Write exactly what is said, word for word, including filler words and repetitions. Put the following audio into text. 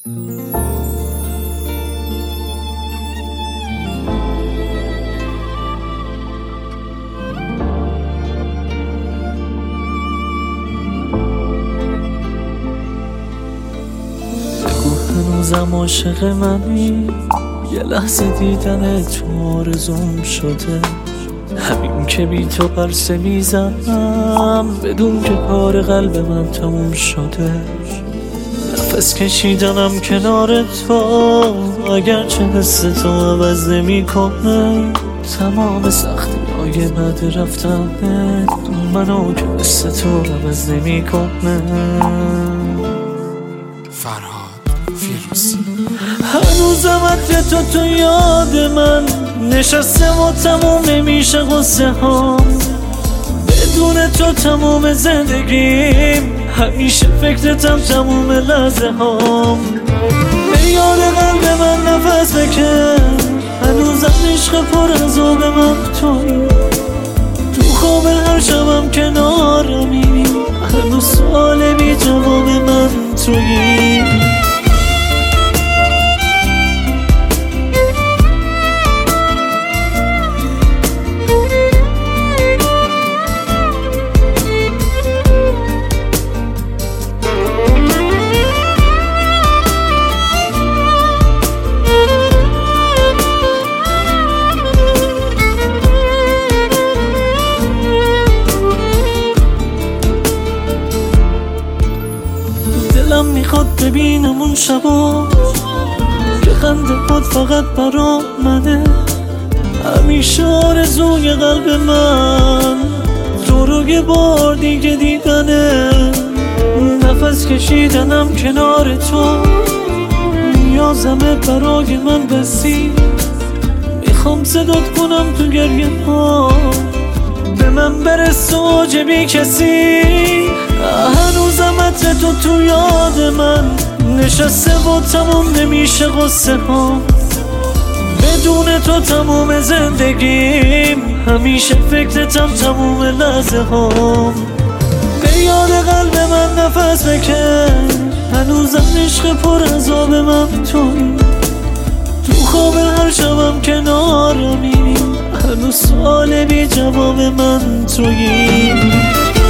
هنوزم عاشق منی، یه لحظه دیدن تو آرزوم شده. همین که بی تو قرصه میزنم بدون که کار قلب من تموم شده. نفس کشیدنم کنار تو اگرچه حس تو عوض نمی کنه. تمام سختی های بعد رفتنت منو که حس تو عوض نمی کنه. فرهاد فیروزی. هنوزم عطر تو تو یاد من نشسته و تموم نمیشه قصه ها. بدون تو تموم زندگیم همیشه فکرتم تموم لحظه هام. به یاد قلب من نفس بکن، هنوزم عشق پر از آب من تویی. تو خواب هر شبم کنارمی، هنوز سوال بی جواب من تویی. دلم میخواد ببینم اون شبا که خنده خود فقط برا منه. همیشه آرزوی قلب من تو رو یه بار دیگه دیدنه. نفس کشیدنم کنار تو نیازمه برای من بسی. میخوام صدات کنم تو گریه ها به من برس و عجبی کسی. هنوزم عطر تو تو یاد من نشسته و تموم نمیشه قصه ها. بدون تو تموم زندگیم همیشه فکرتم تموم لحظه هام. به یاد قلب من نفس بکن، هنوزم عشق پر از آب من تویی. تو خواب هر شبم کنارمی، هنوز سوال بی جواب من تویی.